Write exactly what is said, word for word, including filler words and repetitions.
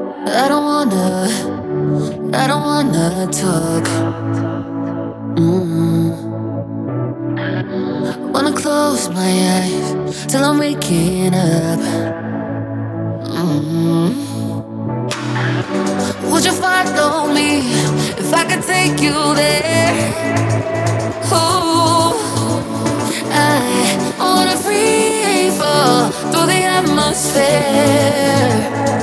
I don't wanna, I don't wanna talk. Mm. Wanna close my eyes till I'm waking up. Mm. Would you follow me if I could take you there? Ooh, I wanna free fall through the atmosphere.